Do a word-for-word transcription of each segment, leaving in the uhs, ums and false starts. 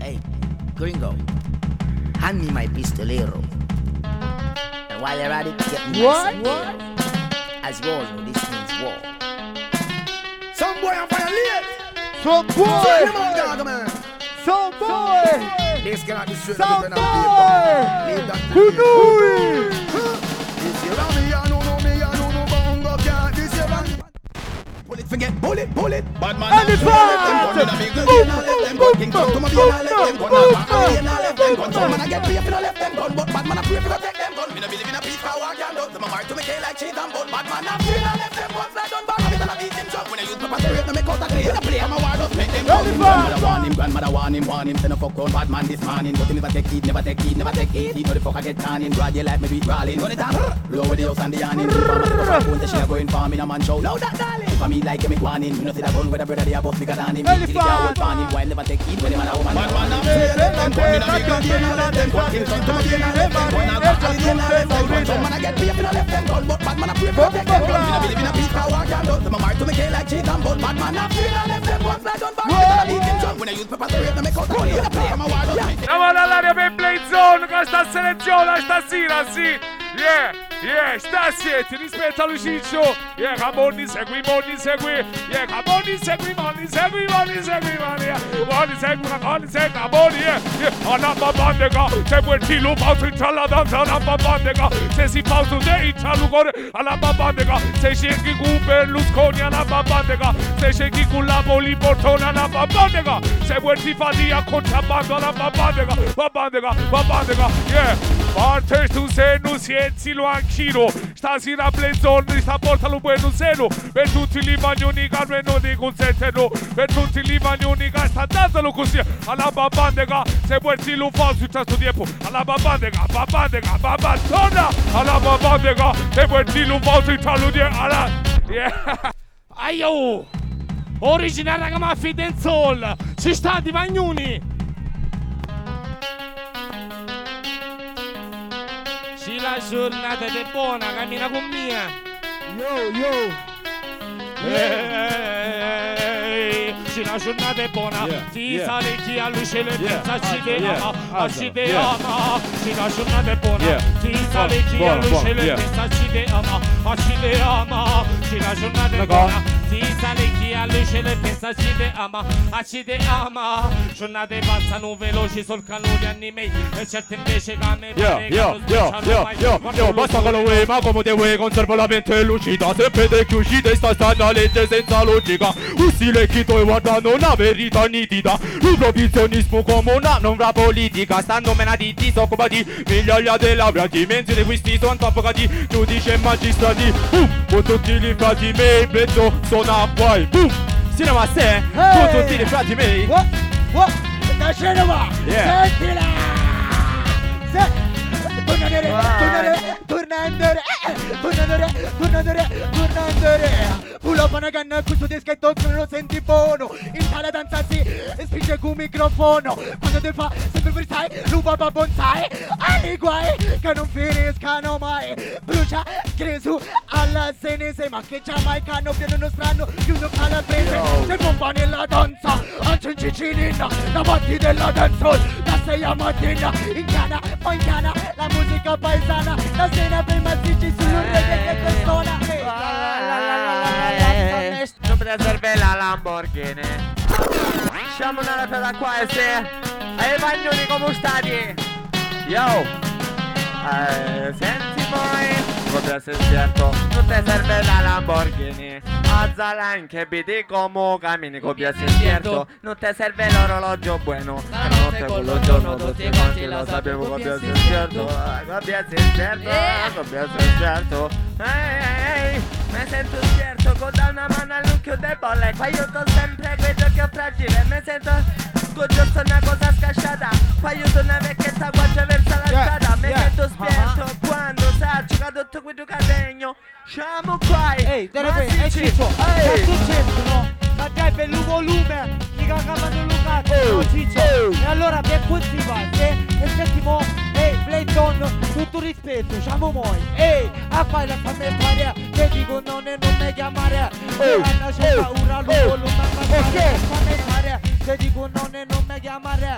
Hey, Gringo, hand me my pistolero. And while you're at it, get me What? my what? As war, no, this means war. Some boy on fire late. Some boy. Some boy. This cannot be straight Some up in boy. paper. Who knew it? This year on me, I know, no me, I know, no bongo can't. This year on bullet, forget bullet, bullet. Bad man, and it's hard. Boom, boom, boom, King Kong to my beer, I left them gun. I left them gun. Some man I get free if I left them gun, but bad man I pray if I take them gun. Me no believe in a peace power can do. Them a mark to me like cheese and bun. Bad man I feel I left them guns like done back. Me tell I beat him drunk when I use pepper spray to make out a clean. I play I'm a war just make them gun. Grandmother warn him, grandmother warn him, warn him. Send a fuck on bad man this morning, but he never take heed, never take heed, never take heed. He know the fuck I get tanning. Grad you like me beat crawling. Run it down, blow with the house and the yarning. Phone the shit going farm in a man show. Now that darling, if I me like him, warning. You know see that gun with a brother they are both bigger than him. He the cow farm him while never take heed when him and a woman. Bad man I feel let them gun. Me no big gun, me no let them gun. King Kong to my beer, I left them gun. I left them gun. Some man I get free if I left them gun, but bad man I pray for take them gun. Me no believe in a peace power can do. Them a mark to me like cheese and bun. Bad man I feel I left them guns like done back. Me tell I beat him drunk when I use pepper spray to make out a clean. I play I'm a war just. Siamo all'aria per Play Zone con sta selezione stasera, sì. Yeah, yeah, stasera rispetto allo Ciccio. Yeah, come on, segui, moni, segui. Yeah, come on, segui, moni, segui, moni, segui, moni. Moni, segui, moni, segui, moni, yeah. Yeah, alla babandega, segui il filo, pauso in la danza, alla babandega. Se si pauso dei cialugore, alla babandega. Se cerchi con Berlusconi, alla babandega. Se cerchi con la Poli Portone, alla babandega. Se vuoi ti fa di a contrabbando, alla babandega. Babandega, babandega, yeah. Parte tu se non sienzi lo anch'io. Stasera Play Zone sta portalo buono seno. Per tutti gli magnoni che non ti consentono. Per tutti gli magnoni che sta dandolo così. Alla babandega, se vuoi ti lo fa su questo tempo. Alla babandega, babandega, babandona. Alla babandega, se vuoi ti lo fa su questo tempo. Alla... Yeah. Aio! Originale Ragamuffin Dancehall. Ci sta di magnoni. Ci la giornata è buona, cammina con mia. Yo, yo. Ehi, ci la giornata è buona. Yeah, Ti yeah. sale chi a luce le Yeah, pensa ci te yeah, ama, ci te yeah. ama. Ci la giornata è buona. Yeah. Ti sale chi a Buona, luce buona, le yeah. pensa ci te ama, ci te ama. Ci la giornata è D'accord. buona. Ti sale chi a luce le pensa ci te ama, ci te ama. Giornate passano veloci sul canone anime e certe invece che a me Yo, pare che yo, non yo, sbocciano yo, mai. yo, Quando yo, lo basta so- con lo way, ma come te vuoi, conservo la mente lucida, sempre te chiuscite, sta stando a legge senza logica, un stile chi tu guardando una verità nitida, un provvizionismo come una non la politica, stanno menati disoccupati, migliaia di laureati, mentre di questi sono avvocati, giudici e magistrati, boom, con tutti gli frati miei, in mezzo sono a guai, boom, cinema se, con tutti gli frati miei, What? What? Da cinema! Yeah. Sentila! Se... Torna a andare, torna a andare, torna a andare, torna a andare, torna a andare, torna a andare. Pull up una canna, questo dischetto non lo senti buono. Impara a danzarsi e spinge con il microfono. Quando te fa sempre freestyle, ruba pa bonsai. Ai guai che non finiscano mai. Brucia, Gesù alla senese. Ma che giamaicano pieno uno strano, chiuso calabrese. Se bomba nella danza, anche in Cicilina, davanti della dancehall. Da sei a mattina, in cana, poi in cana, la musica paesana, la sera per mazzicci sul reggae che persona. Non mi serve la Lamborghini. Siamo nella terra quasi. E i bagnoni come stati? Yo. Eh, senti poi. Come sei certo, non ti serve la Lamborghini. Alzala anche vedi come cammini, copia sei certo. Non ti serve l'orologio bueno. Notte con lo giorno tutti quanti lo sappiamo, copia sei certo. Copia sei certo, copia sei certo. Ehi, ehi, mi sento certo con da una mano all'occhio debole. Qua io sto sempre quel occhio fragile. Mi sento con giusto una cosa scasciata. Qua io sono una vecchietta guardia verso la strada. Mi sento spento quando sa giocato tutto quel giocategno. Siamo qua. Ehi, deve è Ciccio, sta succedendo, no? Ma dai per il volume, mica cavando Lucato, no Ciccio. E allora per questi passi, e settimo, ehi, Play Zone, tutto rispetto, siamo noi. Ehi, a fare la famiglia fare, te dico non è non mi chiamare. Ora una c'è paura, lupo, lumma, fammi fare. Te dico non è non mi chiamare.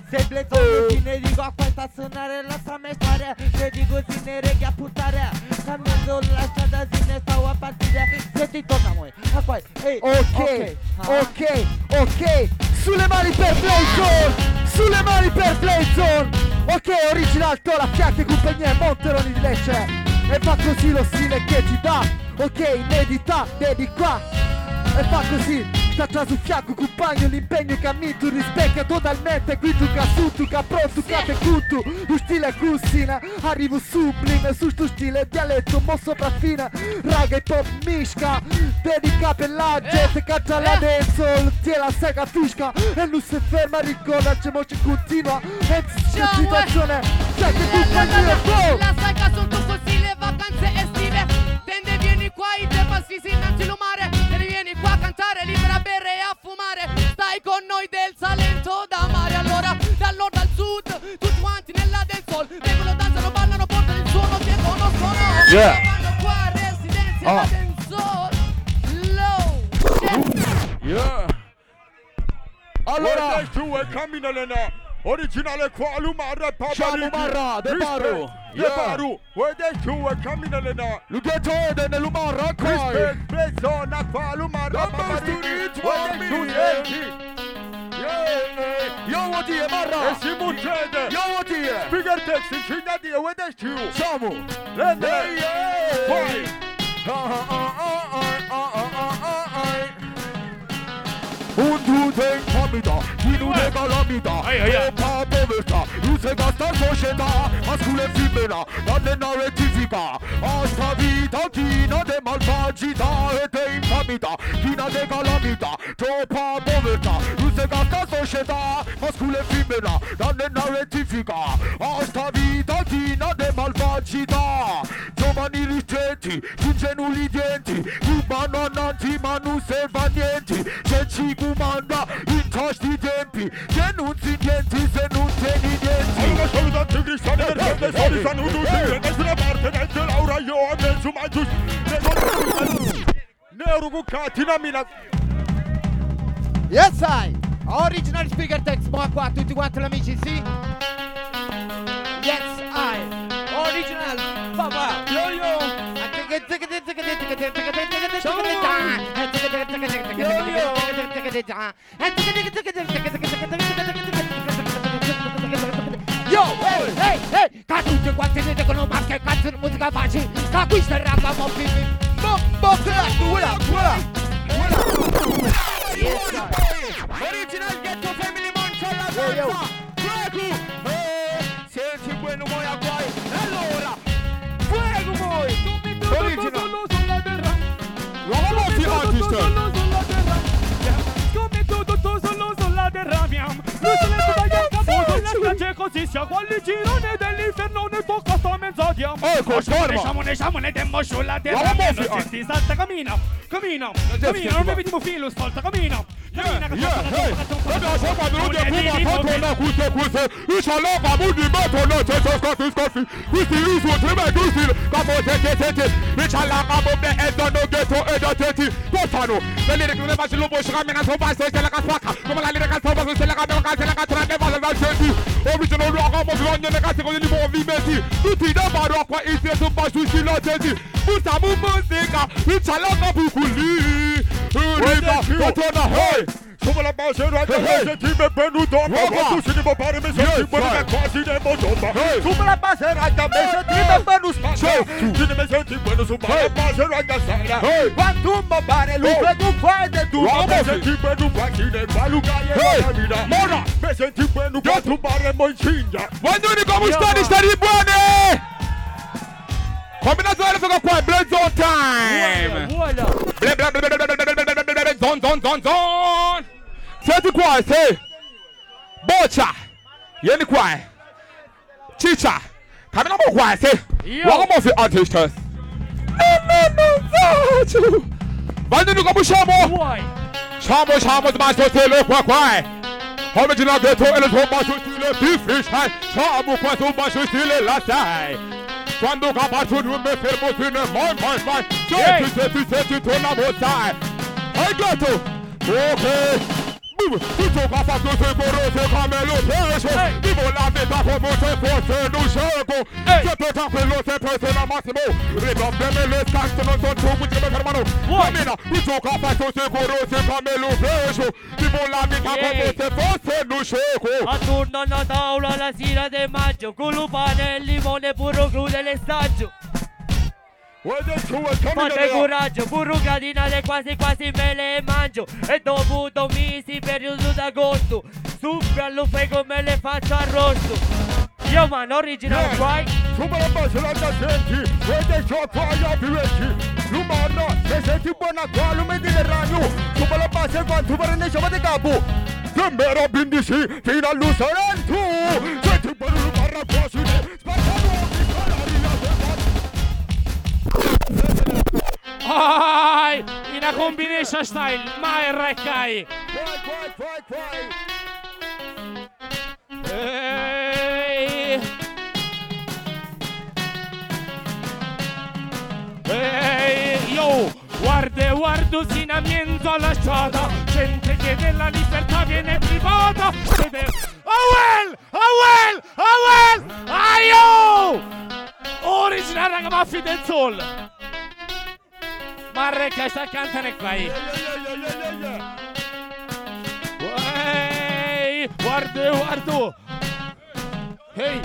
Se Blaze si ne dico a questa a suonare la sua storia. Se dico si ne reghi a puttare. Cambiando la strada si ne stavo a partire. Se ti torna moi, a qua, ehi. Ok, ok, ok. Sulle mani per Playzone. Sulle mani per Playzone. Ok, original tola, fiacche, compagnia, Monteroni di Lecce. E fa così lo stile che ti dà. Ok, inedità, vedi qua. E fa così. Sta su fianco, compagno, l'impegno che mi tu rispecchia totalmente. Qui tu che su, tu che pronto, che te cutto. Tu stile cussina, arrivo sublime. Su sto stile dialetto, mo sopraffina. Raga e pop misca, dedica per la gente. Caccia la dancehall, tiene la sega fisca. E non si ferma, ricorda, c'è mo ci continua. E c'è situazione, c'è che compagnia, go! La sega sul tuo stile, vacanze estive. Tende vieni qua, i te passi innanzi lumare. Te ne vieni qua a cantare, libera a bere e a fumare. Stai con noi del Salento da mare. Allora, dal nord al sud, tutti quanti nella dancehall. Vengono, danzano, ballano, portano il suono che conoscono. Yeah. Vanno qua, residenza Ah. da dancehall. Low. Yeah. Allora, tu è camminalena. Originale qua Lumara Ciao Marra, De Baru. De Baru. Where tu è camminalena. Lugetto Eden e Lumarra, coi. Respect, Blaze, qua Lumara. Yo, what is Marra? E si muccede. Yo, what is? Bigger text in Cina di where tu. Siamo. Lende. Poi. Un due in famiglia, chi non è calamita, e pa povertà, non si gasta società, mascolo e femmina, donne non rettifica, a sta vita china de malvagità e te infamità, china de calamita, troppa povertà, non si gasta società, mascolo e femmina, donne non rettifica, a sta vita china de malvagità, giovani ristretti, ingenui i dienti, rubano annanti ma non serva a niente, c'è ci comanda in tosti tempi, che non si niente se non tieni niente. Allora salutanti cristiani emergenti, soli saluti, da nessuna parte, niente Laura, io a mezzo mangius, Nero Cuccati, namina. Yes, I. Original speaker text, ma qua tutti quanti amici, sì? Yes, I. Original, papà. Yo, yo. Yo, hey, hey, hey, ca tutti quanti ne dicono ma che cazzo di musica facci? Ca qui sta raga mo bimbi. Mo mo clap, voilà, voilà. Voilà. Yes, sir. Original Ghetto Family Mancha la danza. Fuego. Eh, senti bueno moi a guai. Allora. Fuego moi. Original. Vamos si artist. Come tutto tu solo sulla terra mia. Non se ne può dare capo la strage così sia quali girone dell'inferno ne tocca sta mezz'odia. Ecco, ferma. Siamo ne siamo ne demmo sulla terra Vamos mia. si Non senti salta cammina. Cammina. Cammina, non ne vediamo filo, svolta, cammina. Cammina, Raga, siamo venuti a Puma contro queste queste. Inshallah, Mahmoud di Mato, no, c'è c'è scaffi, scaffi. Questi uso, treme, questi. Capo, senti, senti. Inshallah, Mahmoud di Edda, no, ghetto, Edda, senti. Portano. Vedete che non è facile, lo puoi camminare sopra, se c'è la casacca. Come la lirica sopra, se c'è la casacca, se la casacca, ne vale dal senti. Original rock, amo, bisogna le case con i movimenti. Tutti da Baro, qua, i stessi, un po' sui silenzenti. Bussiamo musica, inshallah, Kabukulì. Riga, torna, hey. Come la base raga, mi senti benvenuto. Ma tu si devo fare, mi senti buono, ma quasi devo tomba. Come la base raga, mi senti benvenuto. Tu mi senti buono, su la base raga, sera. Quando mi pare, lui tu fai de tu. Mi senti buono, quasi ne fa lugaie la vita. Mora, mi senti buono, quando pare, mo incinga. Quando ne come stare, stare buone! Combinazione con qua, Blaze on time! Voilà. Bla bla bla bla bla bla bla bla bla bla bla zon zon zon zon! Senti qua, se! Boccia! Vieni qua! Ciccia! Camminiamo qua, se! Guardiamo se artistas! No, no, no, faccio! Quando ne come siamo? Siamo, siamo, ma sto stile qua qua! Original Ghetto e le sue basso stile di fish, siamo qua su basso stile la sai! Quando capace non mi fermo fino a mai mai mai. Senti, senti, senti, torna a mozzare. Hai gatto? Ok. Tutto capace sei poroso, me lo preso. Vivo la vita come se fosse un gioco. Sempre tranquillo, sempre sono al massimo. Riprendeme le scarpe, non sono tu, quindi mi fermano. Cammina, il gioco a fatto sicuro, sempre me lo preso. Vivo la vita come se fosse un gioco. Attorno alla tavola la sera del maggio, con lo pane e il limone puro crudo l'estaggio. Fate coraggio, burro cardinale quasi quasi me le mangio. E dopo due mesi periodo d'agosto, super all'uffe come le faccio arrosto. Io man original guai. Super la base la senti, vede ciò qua gli abbienti. L'umana, se senti buona qua, lo mediterraneo. Super la base quanto prende ciò di capo. Sembra bindisi fino all'usarentu. Senti buono l'umana quasi, spaccano. Ai, in a combination style, mai reccai. Ehi. Ehi, yo, guarda, guardo sino a mezzo alla strada. Gente che della libertà viene privata. Oh well, oh well, oh well, aio! Originale ragazzi del sol. Marrecca sta cantando qua. Ehi, guarda, guarda. Ehi,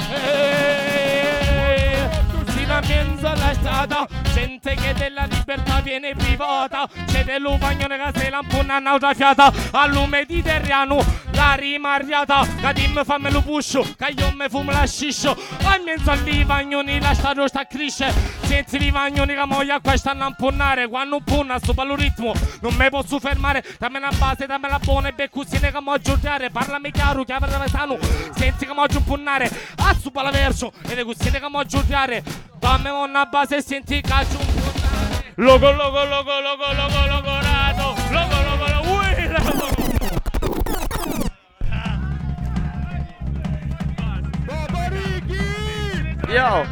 ehi. Sino a mezzo alla strada. Gente che della libertà viene privata. C'è dell'upagnone che se lampunna un'altra fiata. Al mediterraneo la rimariata. Che dimmi fammelo puscio, che io mi fumo la sciscio. A mezzo agli vagnoni la strada sta a crescere. Senti i vagnoni che moglia qua stanno a impunnare. Quando punna sto per ritmo non mi posso fermare. Dammi una base, dammi la buona e beccusine che mo giocare. Parlami chiaro, chiama da sano. Senti che mo giocare. A su per verso e le cusine che mo giocare. Dammi una base e senti che logo, logo, logo, logo, logo, logo, rato. Logo, logo, logo, ui, logo. Yo.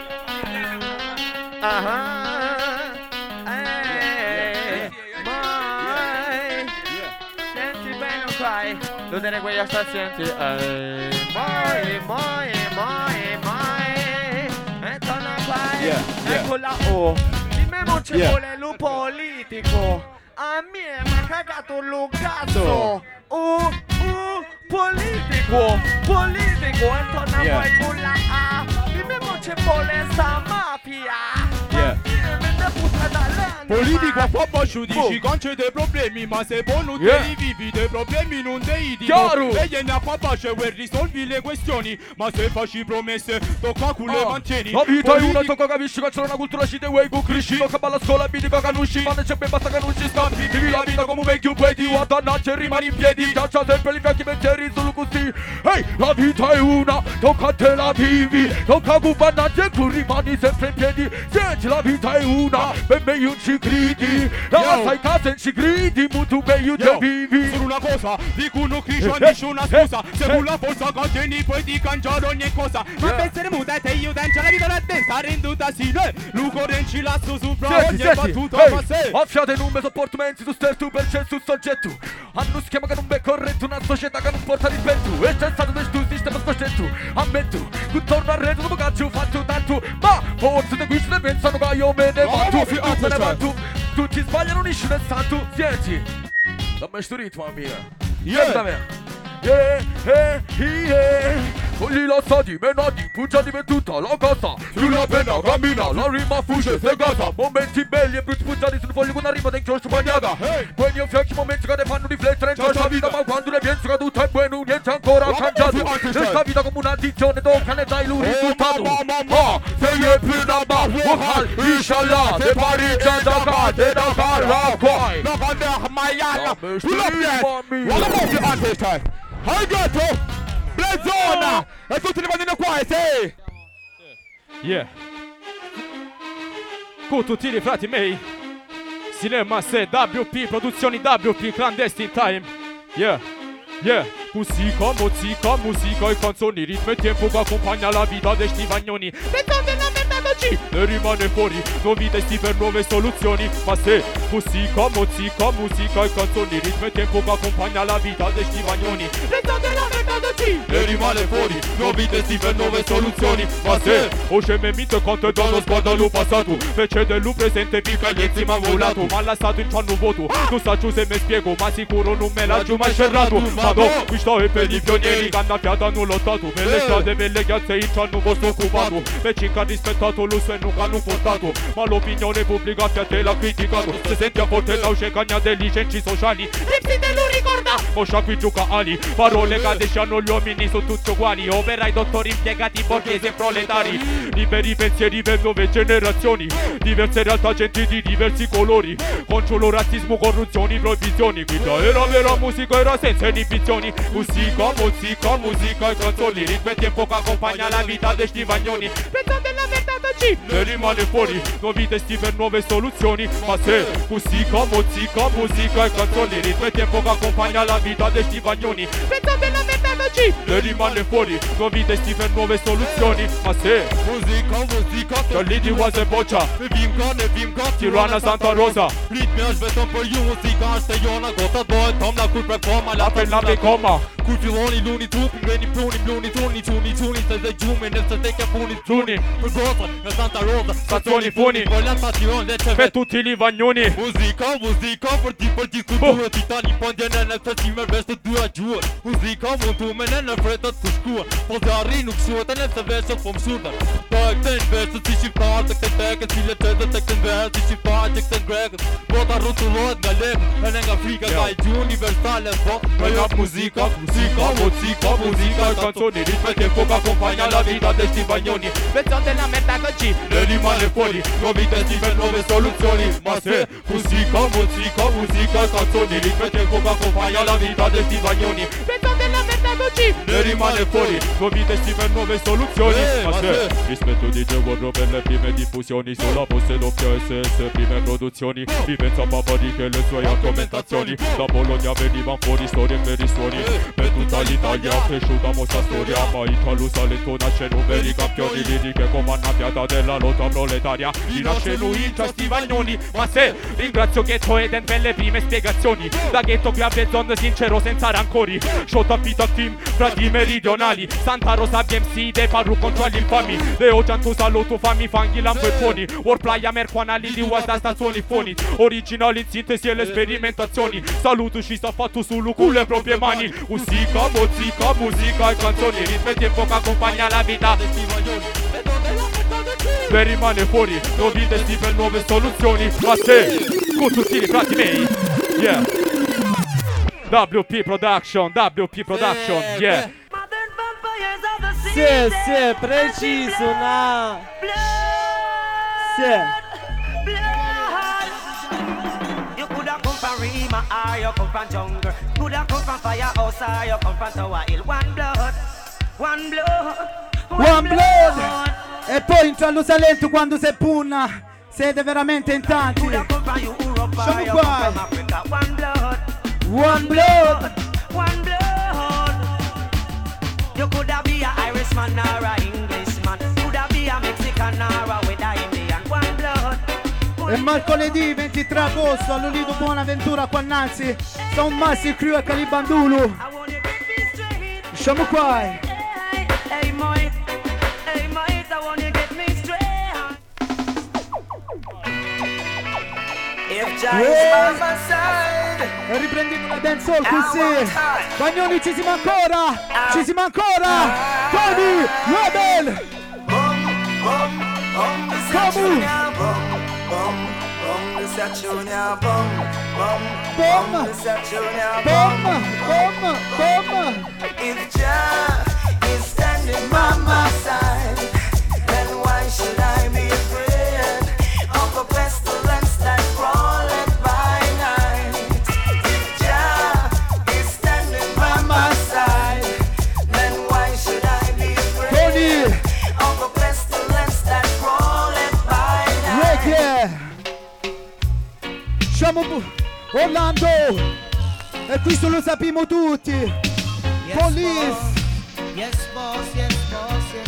Ah, eh, mai. Senti bene qua. Tutte le quelle sta senti. Eh, mai, mai, mai, mai. E torna qua. Eccola, oh. Non ci Yeah. vuole lo politico. A me mi ha cagato lo cazzo. Uh, uh, politico, politico. E torna Yeah. poi con la A. Di me non ci vuole sta mafia. Yeah. Politico a popolo ci dici Oh. che c'è dei problemi, ma se poi non Yeah. te li vivi dei problemi non te li dico. Chiaro. E vieni a papà c'è per risolvi le questioni, ma se facci promesse tocca con le Oh. mantieni. La vita è una, Politico- tocca capisci che c'è una cultura ci devi con cresci. Tocca balla scuola, vedi che non usci, ma non c'è ben basta che non ci scampi. Vivi la vita come un vecchio puoi, guardannacci e rimani in piedi. Giaccia sempre li vecchi pensieri solo così. Ehi, la vita è una, tocca a te la vivi. Tocca con bannacci e tu rimani sempre in piedi. Senti, la vita è una, ben meglio non ci credi. La Yo. sai casa e ci credi, ma tu meglio Yo, te vivi. solo una cosa, dico uno Christian Eh, dice una eh, scusa. Se eh. con la forza contieni puoi di cangiare ogni cosa. Ma Yeah. per essere muta te io dentro la vita da te sta renduta sì. Luco renci lasso sopra Senti, ogni senti, battuta ehi, ma se. affiate non mi sopporto mensi tu stai tu per c'è sul soggetto. Hanno schema che non è corretto, una società che non porta rispetto. E c'è stato del tuo sistema scoscetto. Ammetto, tu torno a reto dopo caccio faccio tanto. Ma forse te qui se ne pensano che io me ne No, vanto. no, Tu fi- me ne aspetta. vanto. Tutti sbagliano, unisci nel santo. Senti, dammi sto ritmo mia. Yeah. Senta me. Yeah, yeah, yeah. Togli la stati, menati, pucciati per tutta la casa. Sulla penna cammina, la rima fugge, se casa. Momenti belli e brutti pucciati sul foglio con una rima dentro spagnata. Hey. Poi io fiacchi momenti che ne fanno riflettere in questa vita. Ma quando ne penso che tutto è buono, niente ancora ha Ma cambiato. ma ma Questa vita come un'addizione, tocca ne dai lui risultato. ma ma ma Se io più da ba, wakal, inshallah. Te pari già da qua, te da qua, la qua. No quando maiala Dammi sto pull up ritmo, there. mio. Wala mo fi artist. Hai gatto. Blazona. E tutti li vanno qua e sei. Yeah. Con tutti i frati miei. Cinema se W P produzioni W P clandestine time. Yeah. Yeah, musica, musica, musica e canzoni, ritmo e tempo che accompagna la vita dei sti vagnoni. Pensate la metodologia ne rimane fuori, nuovi testi per nuove soluzioni. Ma se musica, musica, musica e canzoni, ritmo e tempo che accompagna la vita dei sti vagnoni. Pensate la metodologia G ne rimane fuori, nuovi testi per nuove soluzioni. Ma se o sceme minte quanto è danno sguardato passato, fece dello presente pica gli enzima volato, ma lasciato in c'hanno voto, tu sa giù se mi spiego, ma sicuro non me l'ha giù mai scerrato. Ma no, qui sto e per i pionieri che hanno fiata hanno lottato, per le strade, per le piazze in c'hanno posto occupato, per cinque ha rispettato l'uso e non hanno portato, ma l'opinione pubblica a te l'ha criticato, se senti a forte la usce cagna dei cenci sociali, Lipsy te lo ricorda, Moscia qui gioca ali, parole che deciano gli uomini sono tutti uguali, operai, dottori, impiegati, borghesi e proletari, liberi pensieri per nuove generazioni, diverse realtà, gente di diversi colori, contro razzismo, corruzioni, proibizioni, questa era vera musica, era senza inibizioni, musica, musica, musica e canzoni, ritmo e tempo che accompagna la vita dei stivagnoni, pensate alla verità G ne rimane fuori, nuovi testi per nuove soluzioni, ma se musica, musica, musica e canzoni, ritmo e tempo che accompagna la vita dei stivagnoni, pensate alla verità G ne rimane fuori, nuovi testi per nuove soluzioni, ma se musica, musica, că lidi oase boccia, ne vimca, ne vimca, Tiroana Santa Rosa, ritmi aș vedem pe eu, muzica aș te iona, gota doi, tom la culpe coma, la pe la pe coma, cu filoni luni trupi, veni pluni, pluni, truni, ciuni, ciuni, să te giume, ne să te che puni, truni, pe goza, ne Santa Rosa, stazioni funi, voglio stazione, de ce pe tutti i livagnoni, muzica, muzica, parti, parti, cu due, titani, pondiene, ne să ți merveste due giur, muzica, montumene, ne freta tu scua, pozari, nu xota, ne să vezi o fom surda, tak ten verset, si si part, tak tak, si le tete, tak ten verset, si part, tak ten greg, bota rotulot, galem, en en Africa, dai giù universale, bo, la musica, musica, musica, musica, canzoni, ritmo e tempo che accompagna la vita dei stivagnoni, pensate la merda che G ne rimane fuori, nuovi testi per nuove soluzioni, ma se musica, musica, musica, canzoni, ritmo e tempo che accompagna la vita dei stivagnoni, pensate la merda che G ne rimane fuori, nuovi testi per nuove soluzioni, ma se rispetto di G-Warro per le prime diffusioni, sulla poste doppia S S, prime produzioni, vivenza Papariche e le sue argomentazioni, da Bologna venivano fuori storie per i suoni, per tutta l'Italia cresciuta mostra storia, ma Italo Salento nasce numeri campioni, liriche come annaffiata della lotta proletaria, rinasce lui in Stivagnoni, ma se ringrazio Ghetto Eden per le prime spiegazioni, da Ghetto qui a Bezzon sincero senza rancori, shot a Pita Team, frati meridionali, Santa Rosa B M C, dei parru contro gli infami, de oggi tu saluto fammi fanghi lampettoni, Warplaya mercoanali di Wasta stazioni foni, originali in sintesi e le sperimentazioni, saluto și s-a fatto solo cu le proprie mani, musica, musica, musica e canzoni, ritmo e tempo che accompagna la vita ne rimane fuori, nuovi testi per nuove soluzioni, ma se con tutti i frati miei, yeah, W P Production, W P Production, yeah. Sì, sì, preciso, na. Sì. You coulda come from Rima or you come from jungle. Coulda come from firehouse or you come from Tower Hill. One blood, one blood, One blood. E poi in Giallo Salento quando si punna siete veramente in tanti. Coulda come from Europe or Siamo you qua. come from Africa. One blood, One blood. one blood. You coulda be a Irishman or a Englishman. Coulda be a Mexican or a with a Indian. One blood. E mercoledì ventitré agosto all'Olido Buonaventura qua Nanzi, Son Massi Crew e Calibandulu. I want you to be straight. Siamo qua. Hey, hey, mate. Hey, mate, I want you to get me straight. If Jah is by my side. E riprendiamo la dancehall così. Bagnoli ci siamo ancora. Ci siamo ancora. Tony Rebel. Bum, bum, bum, this Come a junior, bum, bum, bum, this a junior, bum, bum, Bum. bum, this a junior, Bom, bum. bom, bom. If Jah is standing by my side, then why should I be afraid of a pestilence that crawleth by night? If Jah is standing by my side, then why should I be afraid Tony. of a pestilence that crawleth by night? Reggae. Siamo bu- Orlando. E questo lo sappiamo tutti. Yes, Police. boss. Yes, boss, yes, boss, yes,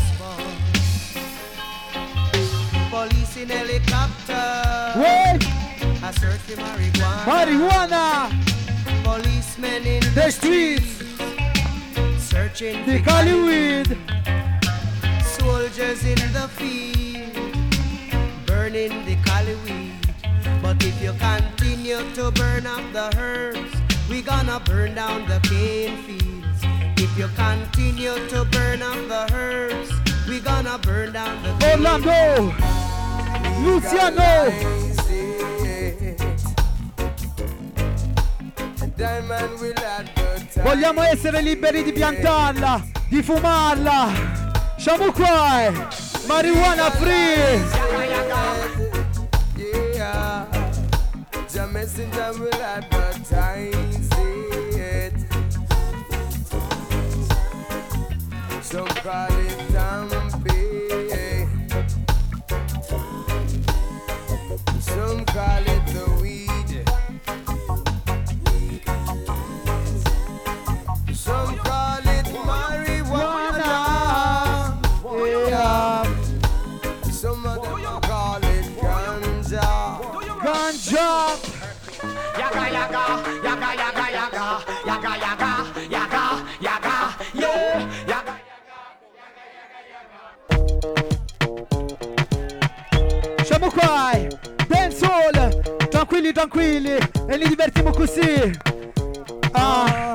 boss. Police in helicopter. Wait. I search for marijuana. Marijuana. Policemen in The streets. search searching The Hollywood. Soldiers in the field, burning the Hollywood. But if you continue to burn up the herbs, we gonna burn down the cane fields. If you continue to burn up the herbs, we gonna burn down the cane Orlando, Luciano. Vogliamo essere liberi di piantarla, di fumarla. Siamo qua, marijuana free. Yeah, the messenger will advertise it. Some call it dumpy, some call it the weed, some call it marijuana. Yeah, some of them call it ganja. Ganja. Yaga yaga, yaga yaga yaga, yaga yaga, yaga yaga, yeah, yaga. Siamo qua, dancehall, tranquilli tranquilli, e li divertiamo così. Ah.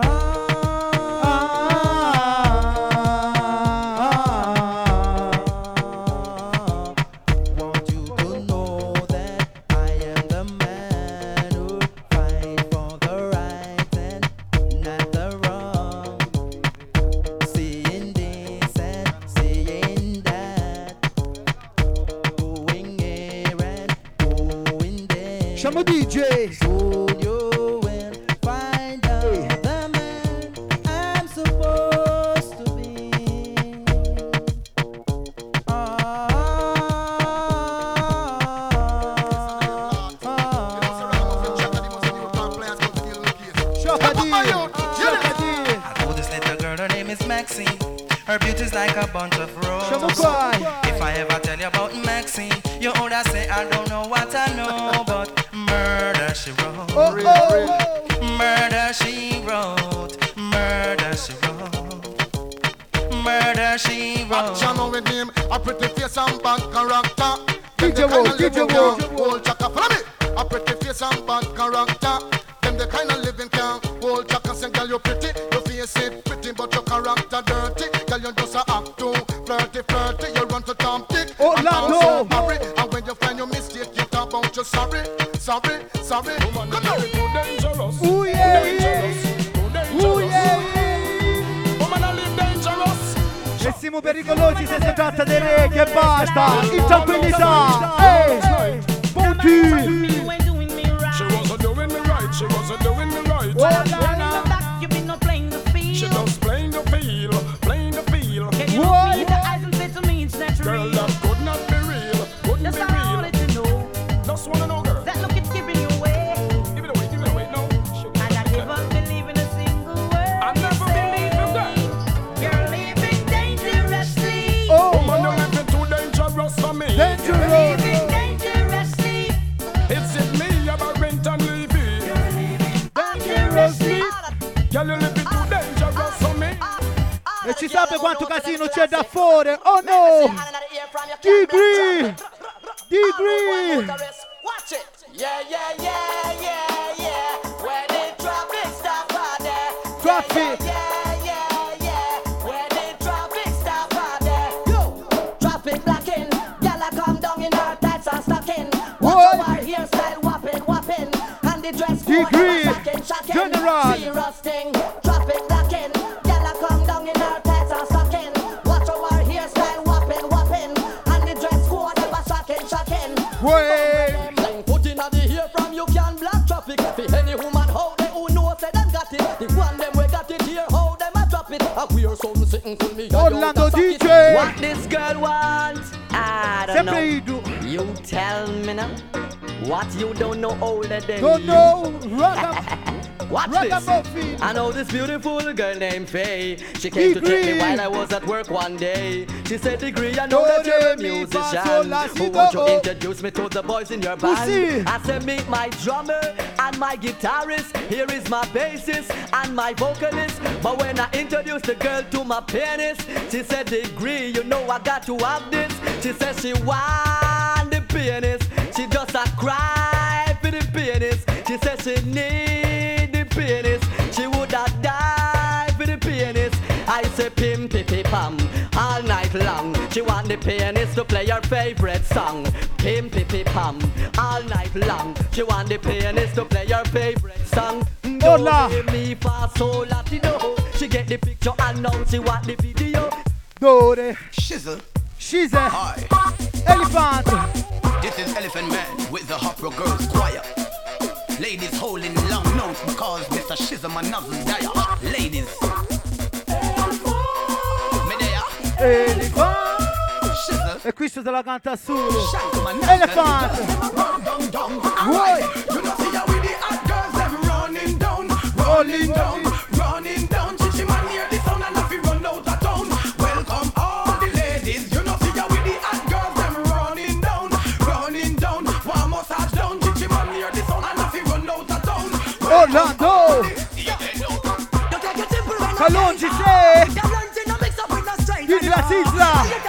Siamo D J. So you will find out the man I'm supposed to be. Ah, I know this little girl, her name is Maxine. Her beauty's like a bunch of roses. If I ever tell you about Maxine, you older say I don't know what I know, but murder she wrote. Oh, oh, oh. Murder she wrote. Murder she wrote. Murder she wrote. Action with him, a pretty face and bad character. D J Wood, D J Wood. Old chaka, follow me. A pretty face and bad character. Them the kind of living can. Old chaka say, girl you pretty, your face it pretty, but your character dirty. Girl you just a act too flirty, flirty. You run to Tom Dick. Orlando. And when you find your mistake, you talk about you sorry, sorry, sorry. Come on. Dangerous. Ooh yeah. Ooh yeah. E siamo pericolosi se si tratta di reggae e basta. In tranquillità. Ehi. Punti. She wasn't doing me right. She wasn't doing me right. Oh, She just playing the field, playing the field. Girl, that could not be real. Couldn't be real. Just wanna know, girl. that look it's giving you away. Give it away, give it away, no. And I never believe in a single word. I never believe in that. You're living dangerously. Oh, Woman, you're living too dangerous for me. dangerous. Living dangerously. It's in me, about rent and living. Dangerously. Girl, you're living too dangerous for me. E ci sape quanto casino c'è da fuori. Oh no. Degree. Degree. Watch it. Yeah, yeah, yeah, yeah, yeah. When the traffic stop out there. Traffic. Yeah, yeah, yeah. When the traffic stop out there. Yo, traffic blocking. Y'all come down in our tights and stocking. Watch our hairstyle whopping, whopping. And the dress code Degree. shocking, shocking. General. Serious thing. Traffic blocking. Y'all come down in our tights and stocking. Watch our hairstyle whopping, whopping. And the dress code ever shocking, shocking. Wait. Put in the ear from you can block traffic. For any woman how they who know say them got it. The one them we got it here how them a drop it. I wear some sitting for me. Orlando D J. What this girl wants, I don't Sempre know. ido. You tell me now. What you don't know older than Don't you. know. Run up. Watch Ragamuffin. this. I know this beautiful girl named Faye. She came to check me while I was at work one day. She said, Degree, I know that you're a musician. Who won't you introduce me to the boys in your band? I said, meet my drummer and my guitarist. Here is my bassist and my vocalist. But when I introduced the girl to my pianist, she said, Degree, you know I got to have this. She said she want the pianist. She just a cry for the pianist. She said she need the pianist. She would have died for the pianist. I say pim pim pam all night long. She want the pianist to play her favorite song. Pim pim pam all night long. She want the pianist to play her favorite song. Hola. Do re mi fa sol la ti do. She get the picture and now she want the video. Dore. Shizzle. She's a Hi. elephant. This is Elephant Man with the Opera Girls Choir. Ladies holding long notes because Mister Shizzle my nozzle dire. Ladies. Medea. Elephant. Shizzle. E questo te la canta solo. Elephant. Elephant. Why? You know see how with the hot girls them running down, rolling down, running down. Chichi man hear the sound and if you run out of town. Welcome all the ladies. You know see how with the hot girls them running down, running down. One massage down. Chichi man hear the sound and if you run out of town. Orlando. Calongi sei. Quindi la sigla.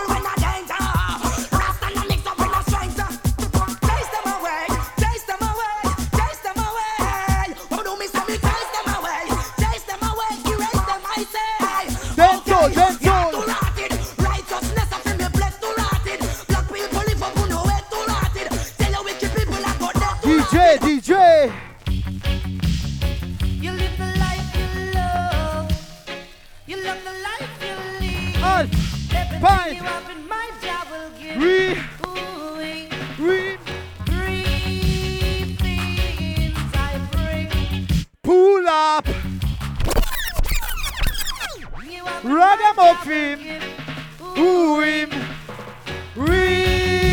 D J, D J. You live the life you love. You love the life you lead. Alf. Everything Fine. you have in mind, I will give. Green. Ooh-wee. Green. Three things I bring. Pull up. You have Ragamuffin. Ooh, him. Ream.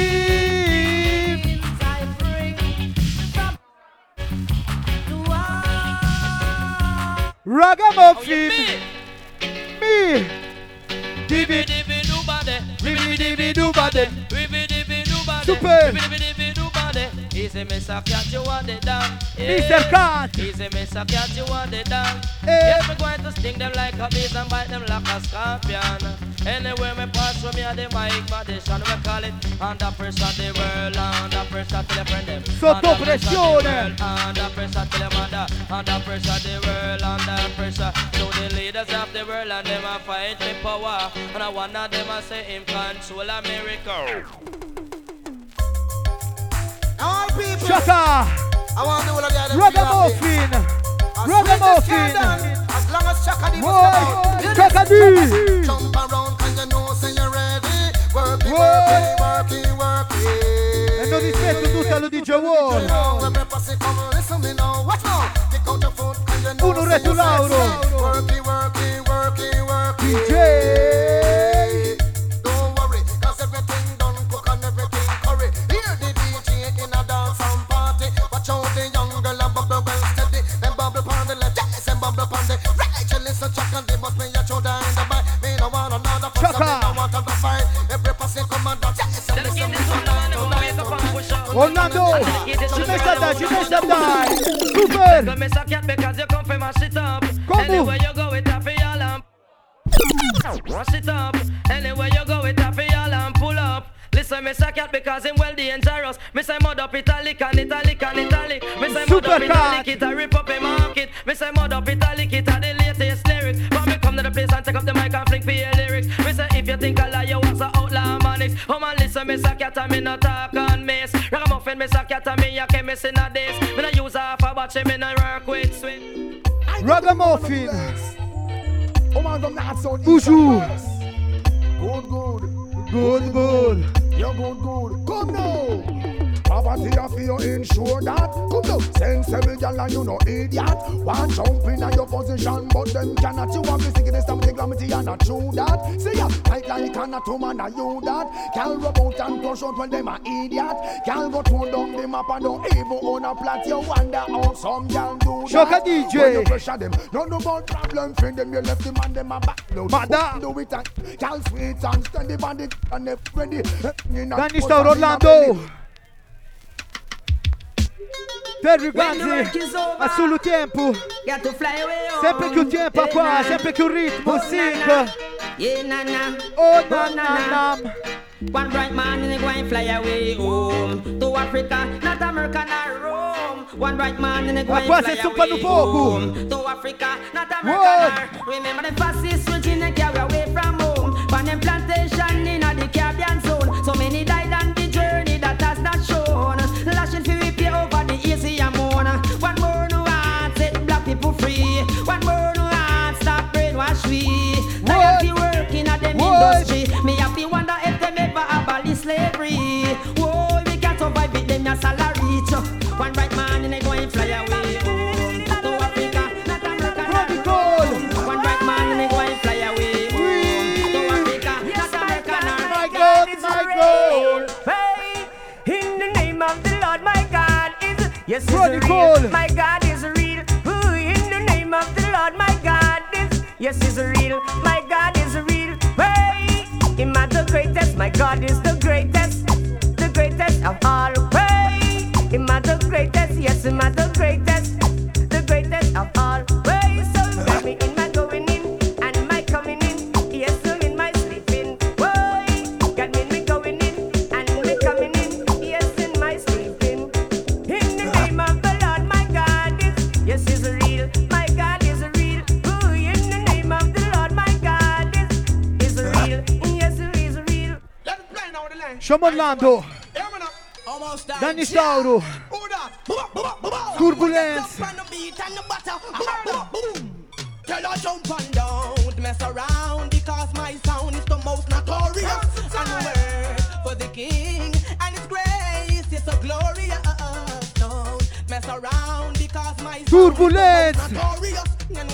I bring from to all. Ragamuffin. Me. Dibby dibby do body, Dibby dibby do body. dibby dibby do body, Super. dibby dibby do body. Easy Mister Cat, you want it down. Mister Cat. Easy Mister Cat, you want it down. Eh. Yes, me going to sting them like a bees and bite them like a scorpion. Anywhere me pass from me and the mic condition, we call it under pressure the world, under pressure till the friend them. Sotto Under pressure the pressione. world, Under pressure till them under, under pressure the world, under pressure. So the leaders of the world and them a fight me power, and I one of them a say him control America. All people. Shaka. I want the whole of the other Ragamuffin. Ragamuffin. As long as Chaka D Whoa. Chaka D. jump around and you know say you're ready. Working, Whoa. working, working, working. E non rispetto tutto allo D J Wall. Uno retro Lauro. Working, working, working, working. D J. Don't worry, cause everything done cook and everything curry. Hear the D J in a dance and party. Watch out the young girl and bubble well steady. Then bubble pon the left, yes, and bubble pon the right. You listen, Chaka, they must be your shoulder in the back. Me no want another fuss, me no want another fight. Every person come and dance, yes, and listen, Orlando. Ci messa dai, ci messa dai. Super. Come Mister Cat because you come from mash it up. Come Anywhere you go with a for your lamp. Wash it up. Anywhere you go with a for your lamp. Pull up. Listen, Mister Cat because him well dangerous. Me say mud up italic and italic and italic. Me say mud up italic, it a rip up a market. Me say mud up italic, it a the latest lyrics. But me come to the place and take up the mic and fling for your lyrics. Me say if you think I lie, you was a outlaw manics. Come and listen, Mister Cat and me no talk and miss. Ragamuffin, Mister Cat and me a chemist in a days. Me no use half a batch, me no work with swing. Ragamuffin. Oh man, I'm not so Bonjour. Good, good. Good, good. You're good, good. Come now. Poverty of you ensure that. Come on, sensible girl and you no idiot. One jump in your position, but them cannot. You want to stick in the stomach, glamity and not true that. See ya, tight like an atom and a you that. Can't rub out and crush out when them a idiot. Can't go throw down the map and don't even own a plot. You wonder how some can do that. Shoka D J. When you pressure them, none about problem. Friend them, you left them and them a back. Mada. Do it and can't sweet and stand the bandit and they ready. Danny sta Orlando. Terry Ganzi, a solo tempo. Sempre più tempo qua, sempre più ritmo, sync. Oh na na na. One bright man and going fly away home to Africa, not America, not Rome. One bright man and going fly away home to Africa, not America. Remember the fascists Virginia carry away from home. From them plantation in the Caribbean zone. So many died on the journey that has not shown. Lashing for repair over the easy moan. One more no want set black people free. One more no want stop brainwash we. Tired of working at them industry. Me have to wonder if them ever abolish slavery. Whoa, we can't survive with them your salary. So one right man and they going fly away home to Africa, not America, not Rome. One right man and they going fly away home to Africa, not America, not Rome. My God, my God. Hey, in the name of the Lord, my God is yes, is Ronnie real. Cole. My God is real. Ooh, in the name of the Lord, my God is yes, is real. My God is real. Hey, Him are the greatest. My God is the greatest, the greatest of all. Hey, Him are the greatest. Yes, Him are the greatest, the greatest of all. Hey, so got me in my going in and my coming in. Yes, so in my sleeping. Hey, got me in my going in and my coming in. Yes, in my sleeping. In the name of the Lord, my God is yes, is real. My God is real. Ooh, in the name of the Lord, my God is is real. Yes, it is real. Show Orlando. Danny Stauro. Turbulence. Tell her jump and don't mess around because my sound is the most notorious and word for the king and his grace is so glorious. Don't mess around because my Turbulence. sound is the most notorious and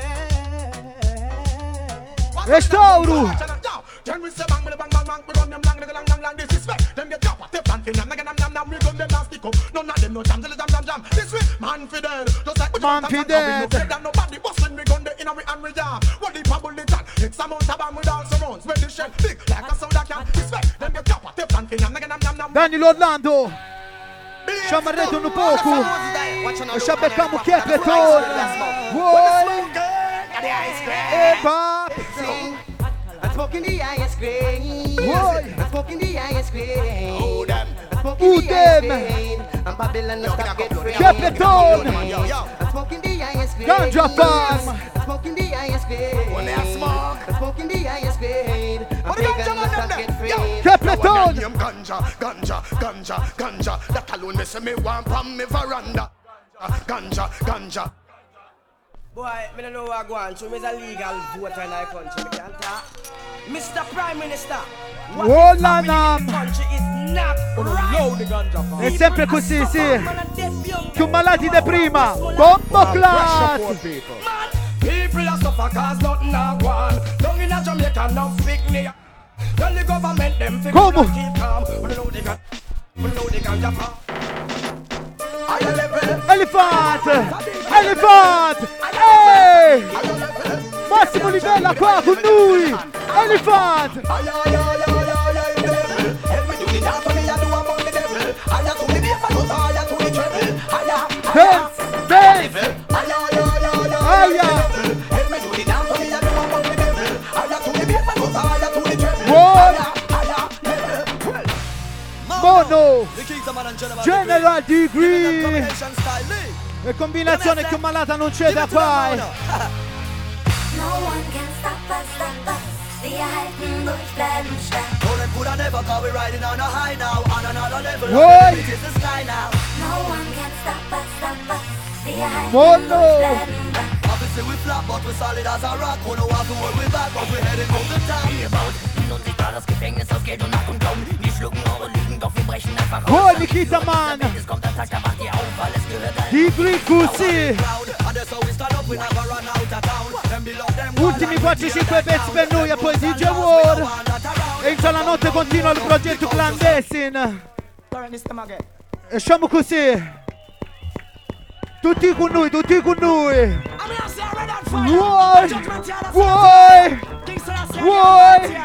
word. Restauro. Then we say bang, bang, bang, bang, we run them lang, lang, lang, lang, disrespect. Them get drop, they plan for them, nam, nam, nam, nam, we gun them and stick up. None of them no jam, jam, jam, jam. This way, man for dead. Just like we Man jump for and down, we no dead. afraid of nobody. Bustin' we gun the inner we and we jam. What the pebble the chat, it's amount of bang with all surrounds. Where the shell big like a soda can. Respect, them get drop, they plan for them, nam, nam, nam, nam. Danny Orlando. Ci arredono poco. E ci becchiamo Chiappeton. Vuoi? E va. I'm smoking the highest grade. Why? I'm smoking the highest grade. Who them? I'm smoking Who the them? highest grade. I'm Babylon, no stop get free. Chiappeton. I'm smoking the highest grade. Ganja farm. I'm smoking the highest grade. When they smoke. I'm smoking the highest grade. I'm What the pagan, ganja no man stop them get there? free. Yo. Chiappeton. Name ganja, ganja, ganja, ganja. That alone me say me want from me veranda. Ganja, ganja. Boy, I don't know what I go on. So, I'm a legal voter in our country. I can't talk. Mister Prime Minister, what Oh, is la, happening la. in the country is not right. È sempre così, sì. Più malati di prima. Bombo class. People are suffer cause nothing a go on. Down in a Jamaica, no fake me. Tell the government them fix Come. and keep calm. We know they got, we know they got your higher level. Elephant. Elephant. Ehi. Massimo Livella qua con lui. Elephant. Dance, dance. Aia. What? Mono. General Degree. E combinazione più malata non c'è da fare. No one can stop us, stop us. Wir halten durch, bleiben stark. Golden Buddha never call we riding on a high now, on another level. What? It is the sky now. No one can stop us, stop us. Wir halten Mono. durch, bleiben stark. say we flat, but we solid as a rock. Who know how to hold we back, but we heading for the top. Wie gebaut, in unsichtbares Gefängnis aus Geld und Nacht und Glauben. Die schlucken eure Lügen, doch wir brechen einfach raus. Oh, Nikita, Mann! Es kommt der Tag, da wacht ihr auf, weil es gehört ein... Die Grikusi! Ultimi quattro cinque pezzi per noi e poi D J War. E in la notte continua il progetto Clandestine. E siamo così. Tutti con noi, tutti con noi. Vuoi? Vuoi? Vuoi?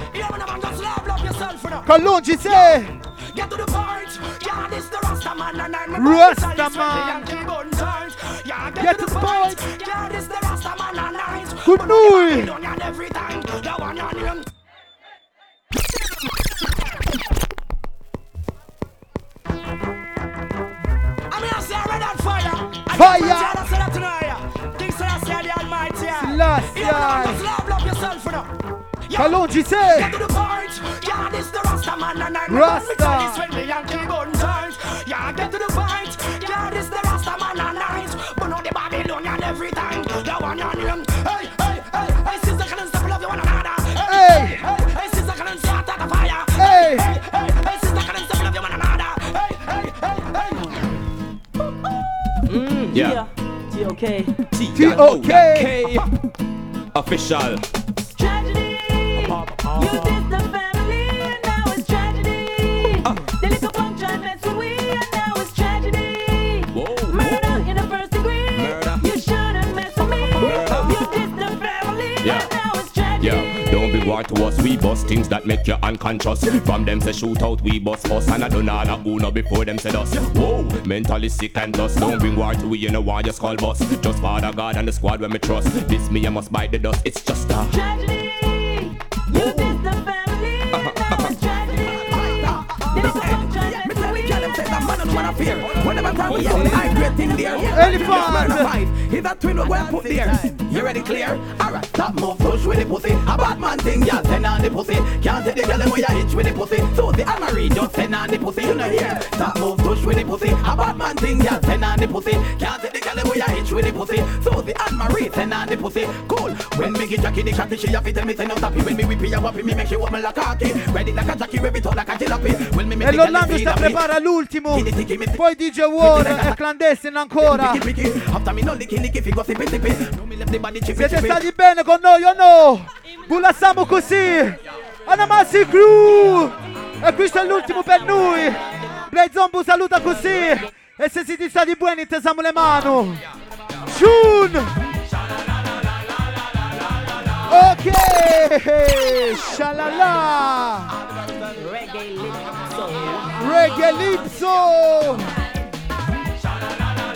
Callungi sei. Get to the point, yeah, this the Rasta man and I'm Rasta man. Get to the point, yeah, this the Rasta man and I'm Good news. Every time, the one on him. I'm here, say red on fire. Fire. King Selassie the Almighty. Selassie. Love, love yourself for now. Kalonji say. Get to the point. Yeah, this the Rasta man and I'm Rasta. This when the Yankee gun turns. Yeah, get to the point. Yeah, this the Rasta man and I'm but not the Babylonian every time. The one on him. Hey, hey, hey, hey, sister, can you stop love you one another? Hey, hey, hey, sister, can you start the fire? Hey, hey, hey, hey, sister, can you stop love you one another? Hey, hey, hey, hey. Mm, yeah. T O K. T O K. Official. You did the family and now it's tragedy. Uh. The little punk tried mess with we and now it's tragedy. Whoa, murder whoa. In the first degree. Murder. You shouldn't mess with me. Murder. You did the family yeah. And now it's tragedy. Yeah, don't be war to us. We bust things that make you unconscious. From them say shoot out, we bust us. And I don't know how Uno before them said us. Whoa, mentally sick and dust. Don't bring war to we, you know why just call boss. Just Father God and the squad when me trust. This me I must bite the dust. It's just a tragedy. You did the family, and now it's tragedy. This is some tragedy. Tell the girl them say that man don't wanna fear. Whenever time we have the high grade thing there. Elephant! If that twin will go put there. You ready clear? Alright, stop move push with the pussy. A bad man thing, yeah, send on the pussy. Can't take the girl them where you hitch with the pussy. So the Anne-Marie just send on the pussy. You know here. Stop move push with the pussy. A bad man thing, yeah, send on the pussy. Can't take the girl them where you hitch with the pussy. So the Anne-Marie send on the pussy. Cool. When me get Jackie the shotty, she have to tell me send out happy. When me whippy a wappy, me make she woman like a cocky. Ready like a Jackie, ready to like a jalopy. When me make e l'Orlando sta prepara l'ultimo. Poi D J War e Clandestine ancora. Siete stati bene con noi o no? Bullassiamo così. Anamasi Crew. E questo è l'ultimo per noi. Play Zombu saluta così. E se siete stati buoni tesiamo le mani. June. Ok. Shalala. Reggae Lipso.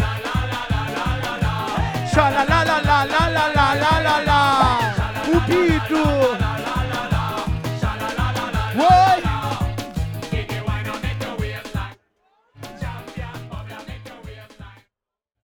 Sha la la la la la la la la la la. Upi.